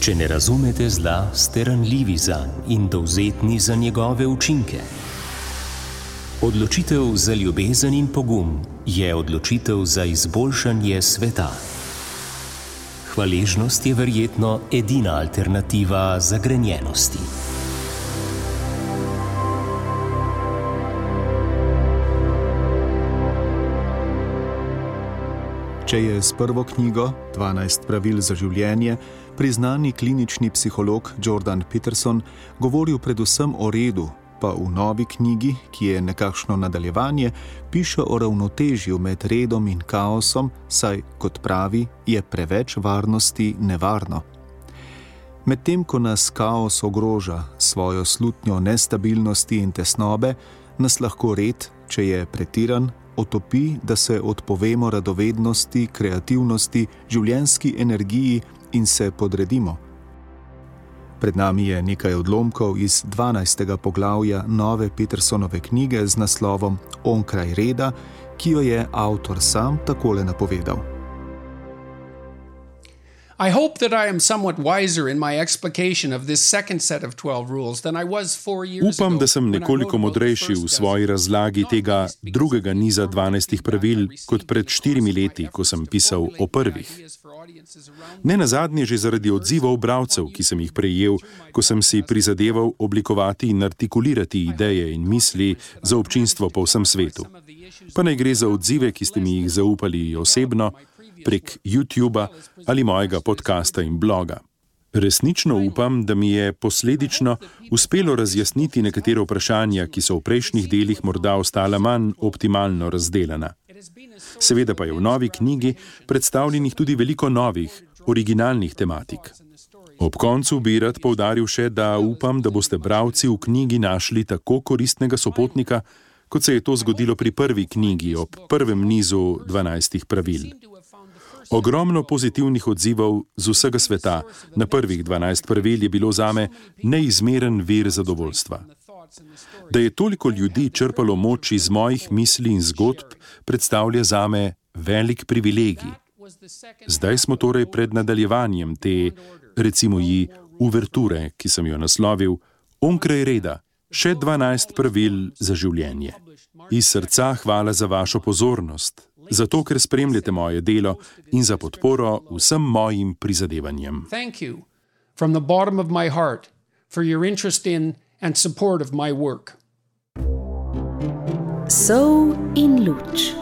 Če ne razumete zla, ste ranljivi zanj in dovzetni za njegove učinke. Odločitev za ljubezen in pogum je odločitev za izboljšanje sveta. Hvaležnost je verjetno edina alternativa zagrenjenosti. Če je s prvo knjigo 12 pravil za življenje priznani klinični psiholog Jordan Peterson govoril predvsem o redu, pa v novi knjigi, ki je nekakšno nadaljevanje, piše o ravnotežju med redom in kaosom, saj, kot pravi, je preveč varnosti nevarno. Medtem ko nas kaos ogroža svojo slutnjo nestabilnosti in tesnobe, nas lahko red, če je pretiran, otopi, da se odpovemo radovednosti, kreativnosti, življenjski energiji in se podredimo. Pred nami je nekaj odlomkov iz 12. poglavja nove Petersonove knjige z naslovom Onkraj reda, ki jo je avtor sam takole napovedal. I hope that I am somewhat wiser in my explication of this second set of 12 rules than I was 4 years ago. Upam, da sem nekoliko modrejši v svoji razlagi tega drugega niza 12 pravil kot pred 4 leti, ko sem pisal o prvih. Ne nazadnje že zaradi odzivov bralcev, ki sem jih prejel, ko sem si prizadeval oblikovati in artikulirati ideje in misli za občinstvo po vsem svetu. Pa naj gre za odzive, ki ste mi jih zaupali osebno, prek YouTuba ali mojega podcasta in bloga. Resnično upam, da mi je posledično uspelo razjasniti nekatera vprašanja, ki so v prejšnjih delih morda ostala manj optimalno razdelana. Seveda pa je v novi knjigi predstavljenih tudi veliko novih, originalnih tematik. Ob koncu bi rad poudaril še, da upam, da boste bralci v knjigi našli tako koristnega sopotnika, kot se je to zgodilo pri prvi knjigi ob prvem nizu 12 pravil. Ogromno pozitivnih odzivov z vsega sveta na prvih 12 pravil je bilo zame neizmeren vir zadovoljstva. Da je toliko ljudi črpalo moč iz mojih misli in zgodb, predstavlja zame velik privilegij. Zdaj smo torej pred nadaljevanjem te, recimo ji, uverture, ki sem jo naslovil Onkraj reda, še 12 pravil za življenje. Iz srca hvala za vašo pozornost, zato ker spremljate moje delo in za podporo vsem mojim prizadevanjem. Thank you from the bottom of my heart for your interest in and support of my work. Sol in luč.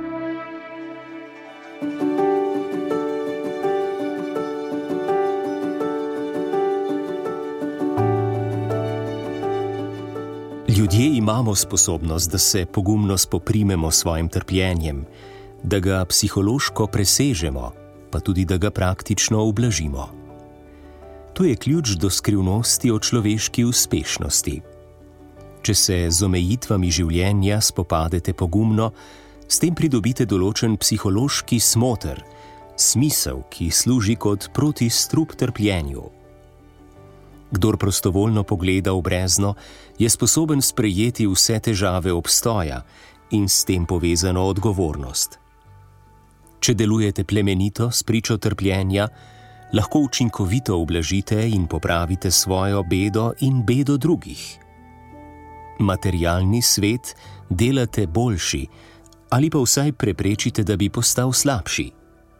Ljudje imamo sposobnost, da se pogumno spoprimemo s svojim trpljenjem, da ga psihološko presežemo, pa tudi da ga praktično ublažimo. To je ključ do skrivnosti o človeški uspešnosti. Če se z omejitvami življenja spopadete pogumno, s tem pridobite določen psihološki smoter, smisel, ki služi kot protistrup trpljenju. Kdor prostovoljno pogleda v brezno, je sposoben sprejeti vse težave obstoja in s tem povezano odgovornost. Če delujete plemenito s pričo trpljenja, lahko učinkovito ublažite in popravite svojo bedo in bedo drugih. Materialni svet delate boljši ali pa vsaj preprečite, da bi postal slabši.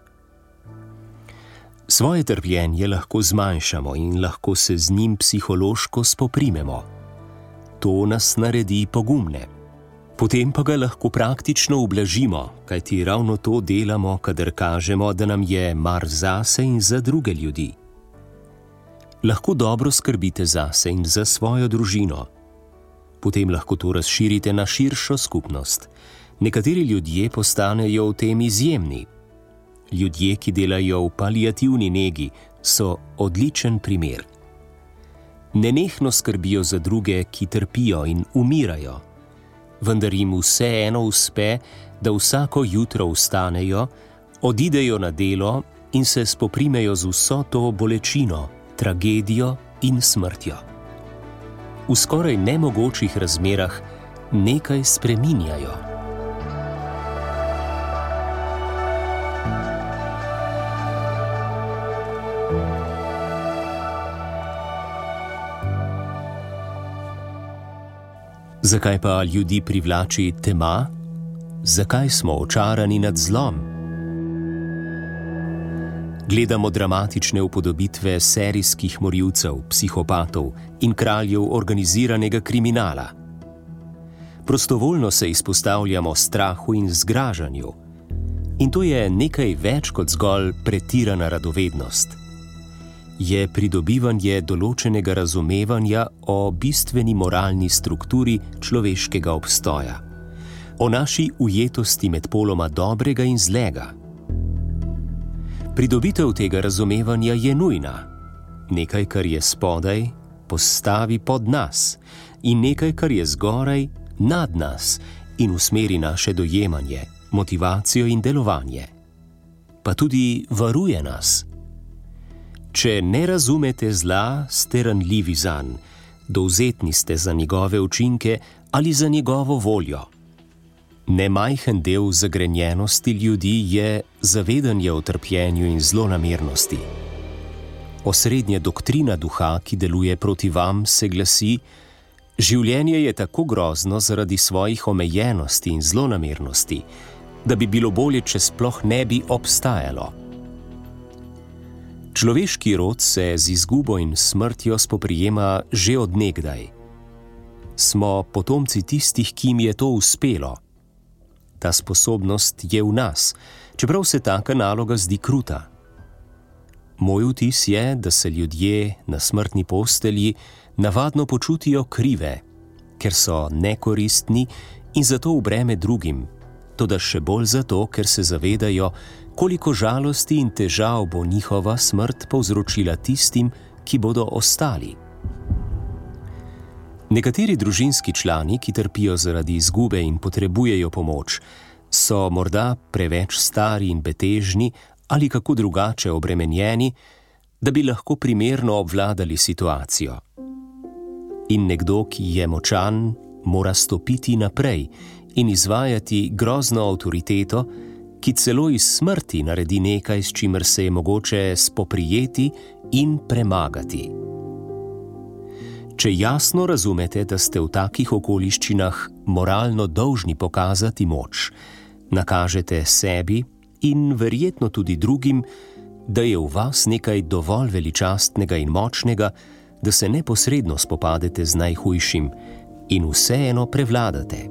Svoje trpljenje lahko zmanjšamo in lahko se z njim psihološko spoprimemo. To nas naredi pogumne. Potem pa ga lahko praktično ublažimo, kajti ravno to delamo, kadar kažemo, da nam je mar zase in za druge ljudi. Lahko dobro skrbite zase in za svojo družino. Potem lahko to razširite na širšo skupnost. Nekateri ljudje postanejo v tem izjemni. Ljudje, ki delajo v paliativni negi, so odličen primer. Nenehno skrbijo za druge, ki trpijo in umirajo, vendar jim vseeno uspe, da vsako jutro vstanejo, odidejo na delo in se spoprimejo z vso to bolečino, tragedijo in smrtjo. V skoraj nemogočih razmerah nekaj spreminjajo. Zakaj pa ljudi privlači tema? Zakaj smo očarani nad zlom? Gledamo dramatične upodobitve serijskih morilcev, psihopatov in kraljev organiziranega kriminala. Prostovoljno se izpostavljamo strahu in zgražanju. In to je nekaj več kot zgolj pretirana radovednost. Je pridobivanje določenega razumevanja o bistveni moralni strukturi človeškega obstoja, o naši ujetosti med poloma dobrega in zlega. Pridobitev tega razumevanja je nujna. Nekaj, kar je spodaj, postavi pod nas, in nekaj, kar je zgoraj, nad nas in usmeri naše dojemanje, motivacijo in delovanje. Pa tudi varuje nas. Če ne razumete zla, ste ranljivi zanj, dovzetni ste za njegove učinke ali za njegovo voljo. Nemajhen del zagrenjenosti ljudi je zavedanje o trpljenju in zlonamernosti. Osrednja doktrina duha, ki deluje proti vam, se glasi: življenje je tako grozno zaradi svojih omejenosti in zlonamernosti, da bi bilo bolje, če sploh ne bi obstajalo. Človeški rod se z izgubo in smrtjo spoprijema že od nekdaj. Smo potomci tistih, ki jim je to uspelo. Ta sposobnost je v nas, čeprav se taka naloga zdi kruta. Moj vtis je, da se ljudje na smrtni postelji navadno počutijo krive, ker so nekoristni in zato v breme drugim, toda še bolj zato, ker se zavedajo, koliko žalosti in težav bo njihova smrt povzročila tistim, ki bodo ostali. Nekateri družinski člani, ki trpijo zaradi izgube in potrebujejo pomoč, so morda preveč stari in betežni ali kako drugače obremenjeni, da bi lahko primerno obvladali situacijo. In nekdo, ki je močan, mora stopiti naprej in izvajati grozno avtoriteto, ki celo iz smrti naredi nekaj, s čimer se je mogoče spoprijeti in premagati. Če jasno razumete, da ste v takih okoliščinah moralno dolžni pokazati moč, nakažete sebi in verjetno tudi drugim, da je v vas nekaj dovolj veličastnega in močnega, da se neposredno spopadete z najhujšim in vseeno prevladate.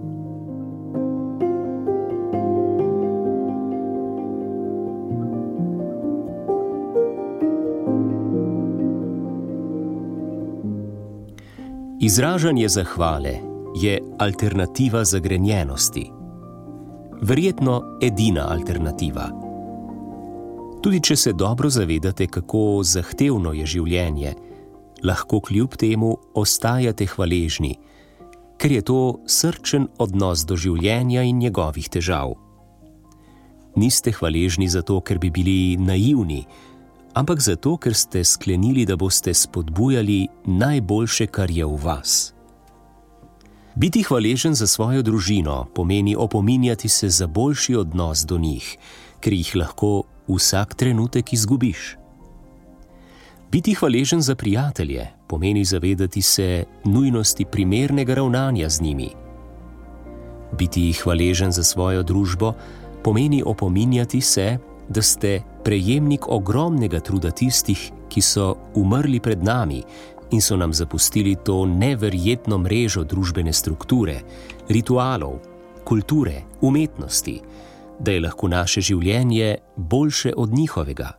Izražanje zahvale je alternativa zagrenjenosti. Verjetno edina alternativa. Tudi če se dobro zavedate, kako zahtevno je življenje, lahko kljub temu ostajate hvaležni, ker je to srčen odnos do življenja in njegovih težav. Niste hvaležni zato, ker bi bili naivni, ampak zato, ker ste sklenili, da boste spodbujali najboljše, kar je v vas. Biti hvaležen za svojo družino pomeni opominjati se za boljši odnos do njih, ker jih lahko vsak trenutek izgubiš. Biti hvaležen za prijatelje pomeni zavedati se nujnosti primernega ravnanja z njimi. Biti hvaležen za svojo družbo pomeni opominjati se, da ste prejemnik ogromnega truda tistih, ki so umrli pred nami in so nam zapustili to neverjetno mrežo družbene strukture, ritualov, kulture, umetnosti, da je lahko naše življenje boljše od njihovega.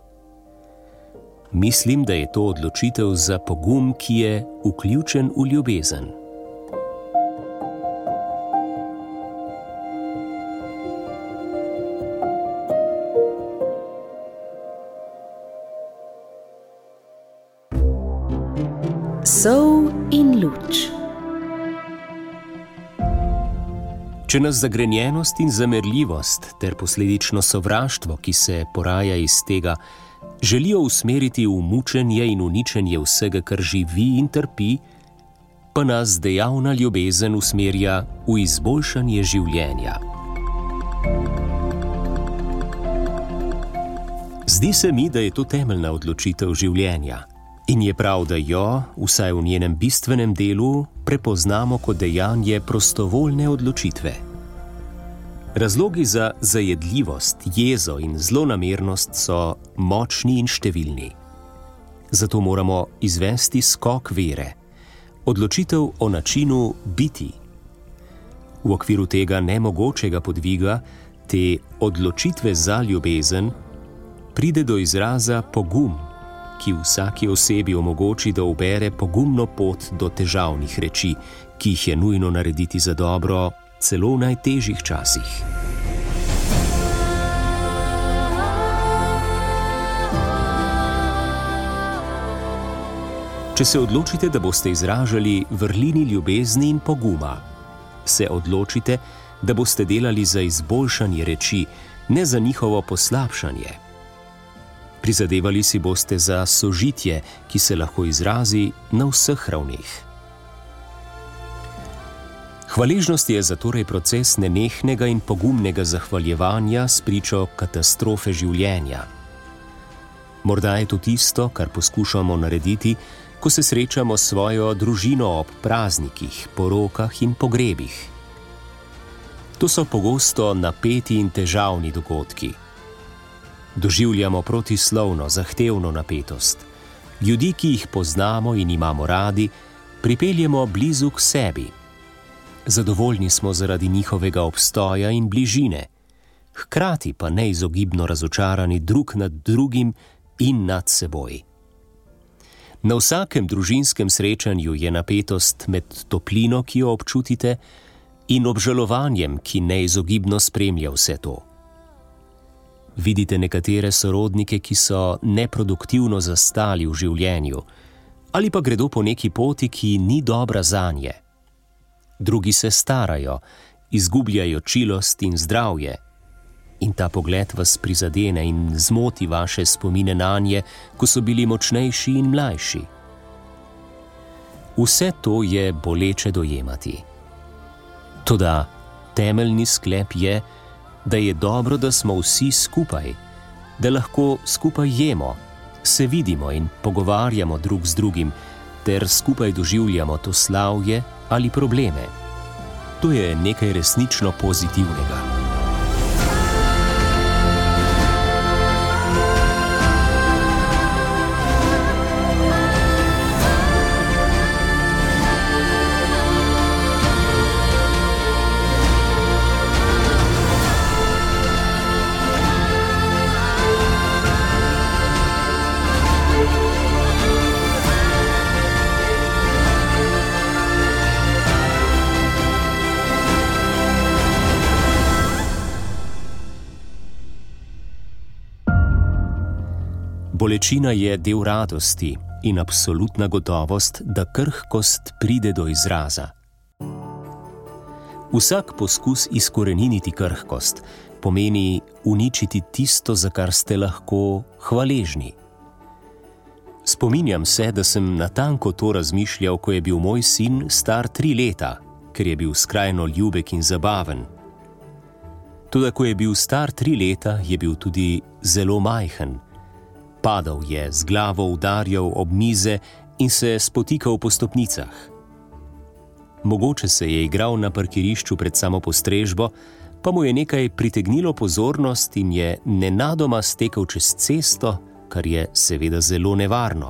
Mislim, da je to odločitev za pogum, ki je vključen v ljubezen. Sol in luč. Če nas zagrenjenost in zamerljivost ter posledično sovraštvo, ki se poraja iz tega, želijo usmeriti v mučenje in uničenje vsega, kar živi in trpi, pa nas dejavna ljubezen usmerja v izboljšanje življenja. Zdi se mi, da je to temeljna odločitev življenja. In je prav, da jo, vsaj v njenem bistvenem delu, prepoznamo kot dejanje prostovoljne odločitve. Razlogi za zajedljivost, jezo in zlonamernost so močni in številni. Zato moramo izvesti skok vere, odločitev o načinu biti. V okviru tega nemogočega podviga, te odločitve za ljubezen, pride do izraza pogum, ki vsaki osebi omogoči, da ubere pogumno pot do težavnih reči, ki jih je nujno narediti za dobro celo v najtežjih časih. Če se odločite, da boste izražali vrlini ljubezni in poguma, se odločite, da boste delali za izboljšanje reči, ne za njihovo poslabšanje. Prizadevali si boste za sožitje, ki se lahko izrazi na vseh ravneh. Hvaležnost je zatorej proces nenehnega in pogumnega zahvaljevanja s pričo katastrofe življenja. Morda je to tisto, kar poskušamo narediti, ko se srečamo s svojo družino ob praznikih, porokah in pogrebih. To so pogosto napeti in težavni dogodki. Doživljamo protislovno, zahtevno napetost. Ljudi, ki jih poznamo in imamo radi, pripeljemo blizu k sebi. Zadovoljni smo zaradi njihovega obstoja in bližine, hkrati pa neizogibno razočarani drug nad drugim in nad seboj. Na vsakem družinskem srečanju je napetost med toplino, ki jo občutite, in obžalovanjem, ki neizogibno spremlja vse to. Vidite nekatere sorodnike, ki so neproduktivno zastali v življenju, ali pa gredo po neki poti, ki ni dobra zanje. Drugi se starajo, izgubljajo čilost in zdravje, in ta pogled vas prizadene in zmoti vaše spomine nanje, ko so bili močnejši in mlajši. Vse to je boleče dojemati. Toda temeljni sklep je, da je dobro, da smo vsi skupaj, da lahko skupaj jemo, se vidimo in pogovarjamo drug z drugim, ter skupaj doživljamo to slavje ali probleme. To je nekaj resnično pozitivnega. Bolečina je del radosti in absolutna gotovost, da krhkost pride do izraza. Vsak poskus izkoreniniti krhkost pomeni uničiti tisto, za kar ste lahko hvaležni. Spominjam se, da sem natanko to razmišljal, ko je bil moj sin star 3 leta, ker je bil skrajno ljubek in zabaven. Toda ko je bil star 3 leta, je bil tudi zelo majhen. Padal je, z glavo udarjal ob mize in se spotikal po stopnicah. Mogoče se je igral na parkirišču pred samo postrežbo, pa mu je nekaj pritegnilo pozornost in je nenadoma stekel čez cesto, kar je seveda zelo nevarno.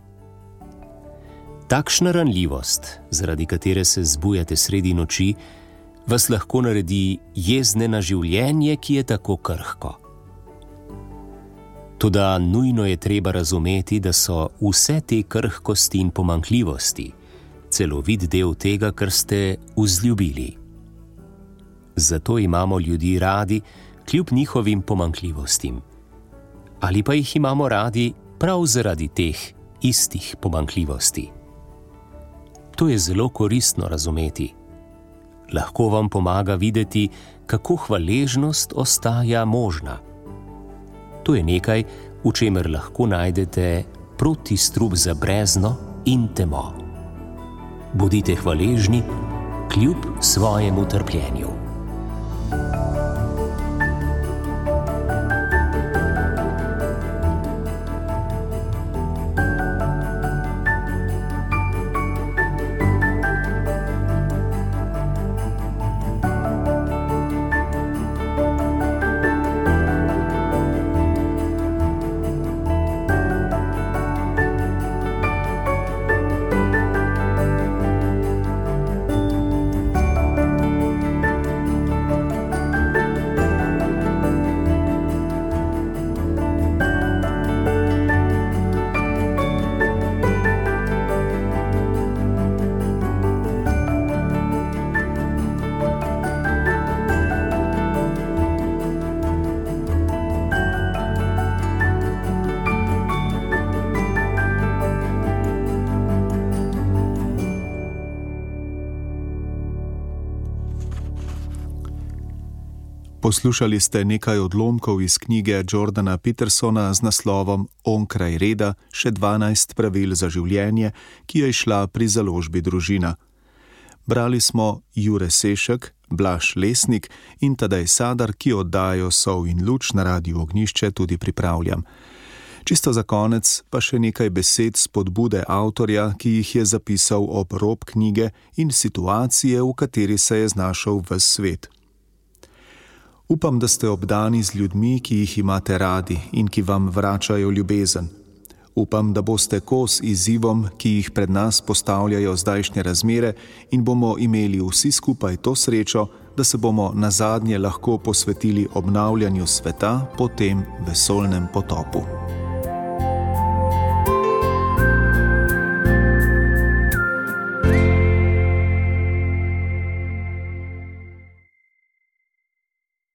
Takšna ranljivost, zaradi katere se zbujate sredi noči, vas lahko naredi jezne na življenje, ki je tako krhko. Toda nujno je treba razumeti, da so vse te krhkosti in pomanjkljivosti celovit del tega, kar ste vzljubili. Zato imamo ljudi radi kljub njihovim pomanjkljivostim. Ali pa jih imamo radi prav zaradi teh istih pomanjkljivosti. To je zelo koristno razumeti. Lahko vam pomaga videti, kako hvaležnost ostaja možna. To je nekaj, v čemer lahko najdete protistrup za brezno in temo. Bodite hvaležni kljub svojemu trpljenju. Poslušali ste nekaj odlomkov iz knjige Jordana Petersona z naslovom Onkraj reda, še 12 pravil za življenje, ki je izšla pri založbi Družina. Brali smo Jure Sešek, Blaž Lesnik in Tadej Sadar, ki oddajo Sol in luč na Radiu Ognjišče tudi pripravljam. Čisto za konec pa še nekaj besed spodbude avtorja, ki jih je zapisal ob rob knjige in situacije, v kateri se je znašel ves svet. Upam, da ste obdani z ljudmi, ki jih imate radi in ki vam vračajo ljubezen. Upam, da boste kos izzivom, ki jih pred nas postavljajo zdajšnje razmere in bomo imeli vsi skupaj to srečo, da se bomo nazadnje lahko posvetili obnavljanju sveta po tem vesoljnem potopu.